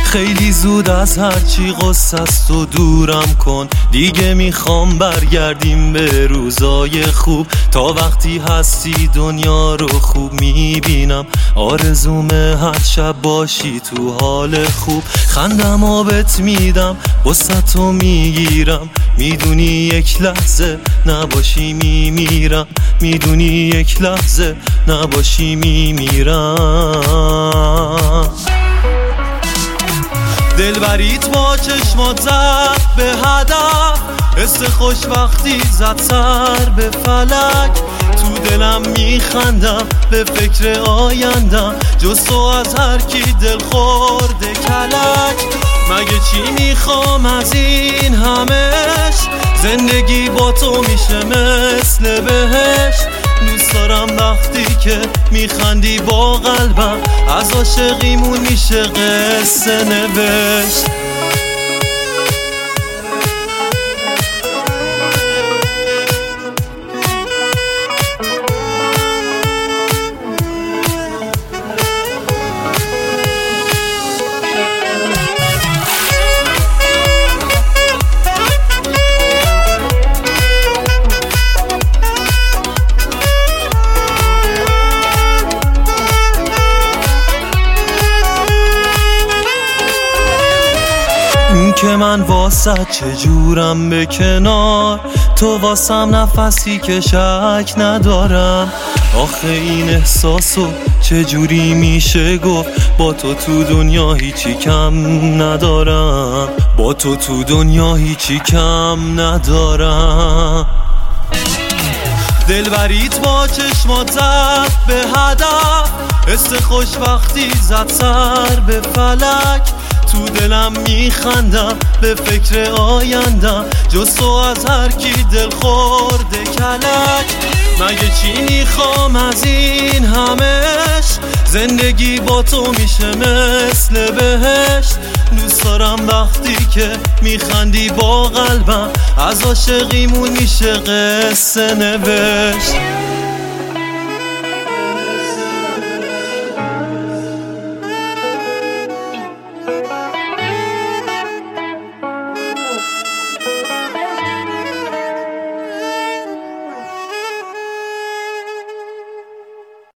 خیلی زود از هرچی قصه است و دورم کن، دیگه میخوام برگردیم به روزای خوب. تا وقتی هستی دنیا رو خوب میبینم، آرزوم هر شب باشی تو حال خوب. خندم آبت میدم، قصتو میگیرم، میدونی یک لحظه نباشی میمیرم، میدونی یک لحظه نباشی میمیرم. دلبریت با چشمات زد به هدف، حس خوش وقتی زد سر به فلک. تو دلم میخندم به فکر آیندم، جز تو از هر کی دل خورده کلک. مگه چی میخوام از این همش، زندگی با تو میشه مثل بهشت. دوست دارم وقتی که میخندی با قلبم، از عاشقیمون میشه قصه نوشت. این که من واسه چجورم به کنار، تو واسم نفسی که شک ندارم. آخه این احساسو چجوری میشه گفت، با تو تو دنیا هیچی کم ندارم، با تو تو دنیا هیچی کم ندارم. دلبریت با چشمات زد به هدف، حس خوش وقتی زد سر به فلک. تو دلم میخندم به فکر آیندم، جز تو از هر کی دل خورده کلک. مگه چی میخوام از این همش، زندگی با تو میشه مثل بهشت. دوست دارم وقتی که میخندی با قلبم، از عاشقیمون میشه قصه نوشت.